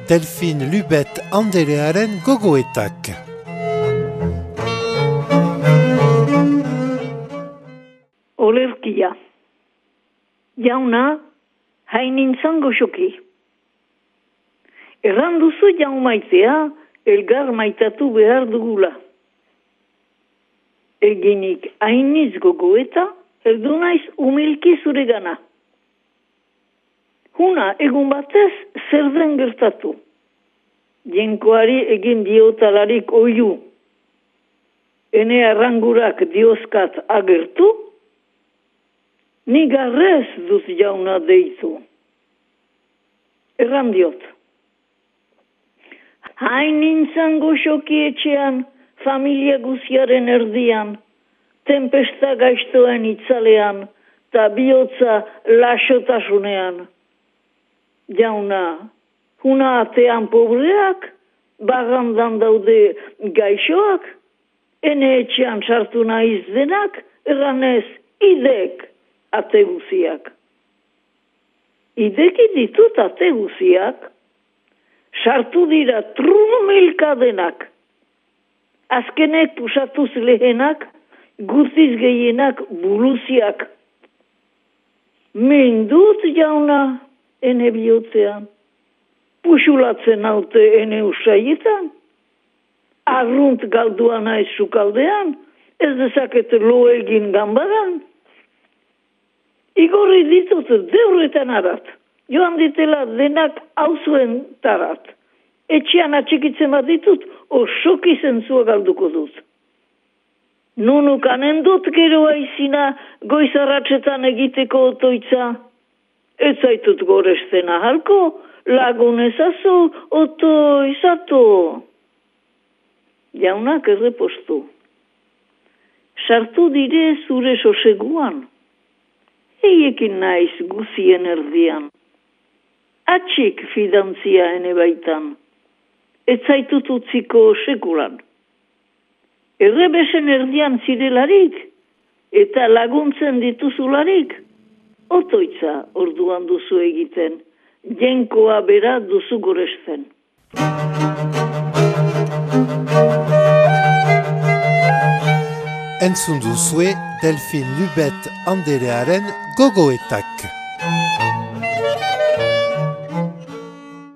Delfin Lubet Anderearen gogoetak. Olerkia. Jauna, hainintzan goxoki. Erran duzu jaumaitea, elgar maitatu behar dugula. Eginik hainiz gogoeta, heldu naiz umilki zuregana. Huna, egun batez, zer den gertatu. Jenkoari egin diotalarik oiu. Ene arrangurak dioskat agertu, ni garrez duz jauna deitu. Erran diot. Hain nintzen goxoki etxean, familia guziaren erdian, tempesta gaiztoen itzalean, ta bihotza lasotasunean. Jauna, huna atean pobreak, bagandan daude gaixoak, ene etxean sartu naiz denak, erranez idek ate guziak. Ideki ditut ate guziak, sartu dira trunumilka denak. Azkenek pusatuz lehenak, guziz gehienak buluziak. Mindut jauna, ene bihotzean. Puxulatzen haute ene usaietan. Arrunt galdua naiz sukaldean, ez dezaket lo egin gambaran. Igorri ditut deuretan arat, joan ditela denak hauzuen tarat. Etxean atxikitzen bat ditut, osoki zentzua galduko dut. Nunukan endut gero aizina, goizarratzetan egiteko otoitza. Ez zaitut goresten ahalko, lagun ezazu, otoizato. Jaunak errepostu. Sartu dire zure soseguan. Eiekin naiz guzien erdian. Atxik fidantzia ene baitan. Ez zaitut utziko sekulan. Errebesen erdian zirelarik, eta laguntzen dituzularik, otoitza orduan duzu egiten, jenkoa bera duzu goresten. Entzun duzue Delfin Lubet Anderearen gogoetak.